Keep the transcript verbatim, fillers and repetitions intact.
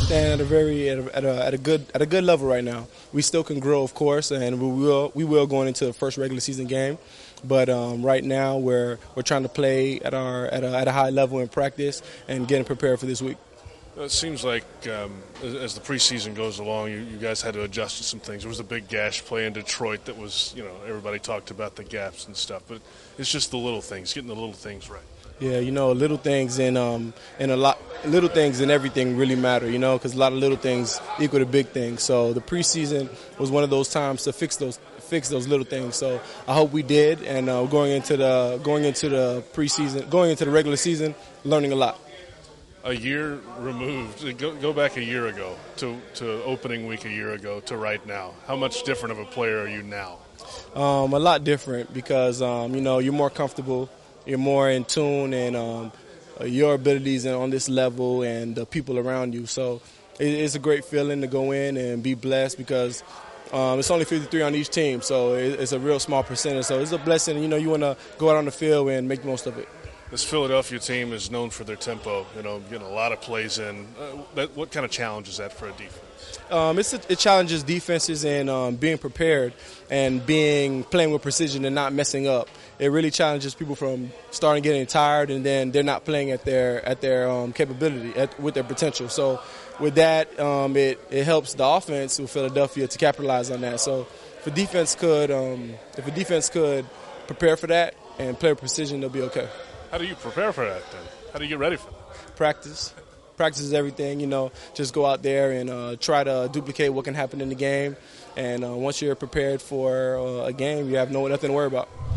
stand at a very at a, at a, at a good at a good level right now. We still can grow, of course, and we will we will going into the first regular season game. But um, right now we're we're trying to play at our at a, at a high level in practice and getting prepared for this week. It seems like um, as the preseason goes along, you, you guys had to adjust to some things. There was a big gash play in Detroit that was, you know, everybody talked about the gaps and stuff, but it's just the little things, getting the little things right. Yeah, you know, little things and um and a lot little things and everything really matter, you know, because a lot of little things equal to big things. So the preseason was one of those times to fix those fix those little things. So I hope we did, and uh, going into the going into the preseason, going into the regular season, learning a lot. A year removed, go, go back a year ago to, to opening week a year ago to right now. How much different of a player are you now? Um, a lot different because, um, you know, you're more comfortable, you're more in tune, and um, your abilities on this level and the people around you. So it, it's a great feeling to go in and be blessed because um, it's only fifty-three on each team, so it, it's a real small percentage. So it's a blessing. You know, you want to go out on the field and make the most of it. This Philadelphia team is known for their tempo, you know, getting a lot of plays in. Uh, that, what kind of challenge is that for a defense? Um, it's a, it challenges defenses and um, being prepared and being playing with precision and not messing up. It really challenges people from starting getting tired and then they're not playing at their at their um, capability, at, with their potential. So with that, um, it, it helps the offense with Philadelphia to capitalize on that. So if a defense could, um, if a defense could prepare for that and play with precision, they'll be okay. How do you prepare for that then? How do you get ready for that? Practice. Practice is everything, you know. Just go out there and uh, try to duplicate what can happen in the game. And uh, once you're prepared for uh, a game, you have no nothing to worry about.